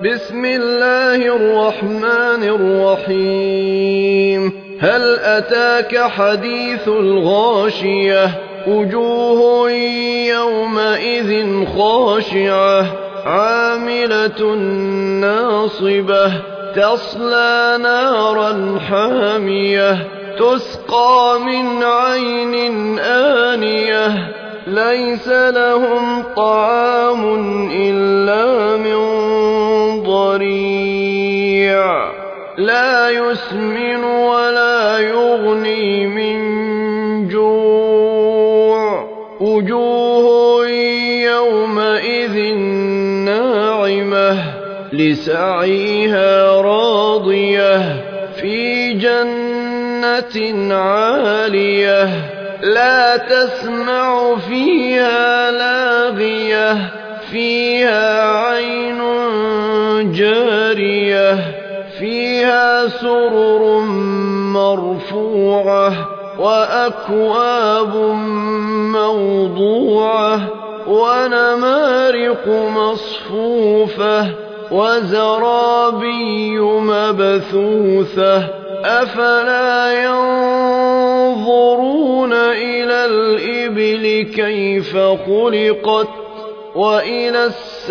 بسم الله الرحمن الرحيم هل أتاك حديث الغاشية وجوه يومئذ خاشعة عاملة ناصبة تصلى نارا حامية تسقى من عين آنية ليس لهم طعام إلا من ضريع لا يسمن ولا يغني من جوع وجوه يومئذ ناعمة لسعيها راضية في جنة عالية لا تسمع فيها لاغية فيها عين جارية فيها سرر مرفوعة وأكواب موضوعة ونمارق مصفوفة وزرابي مبثوثة أفلا ينظرون إلى الإبل كيف خلقت وإلى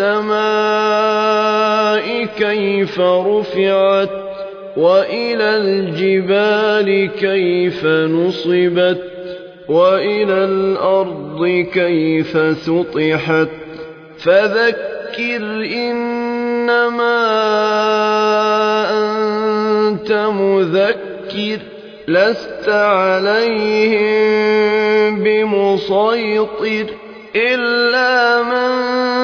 السماء كيف رفعت وإلى الجبال كيف نصبت وإلى الأرض كيف سطحت فذكر إنما أنت مذكر لست عليهم بمسيطر إلا من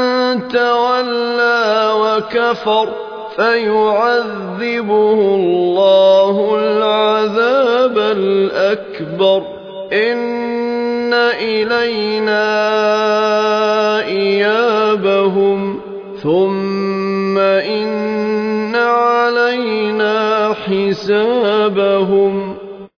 تولى وكفر فيعذبه الله العذاب الأكبر إن إلينا إيابهم ثم إن علينا حسابهم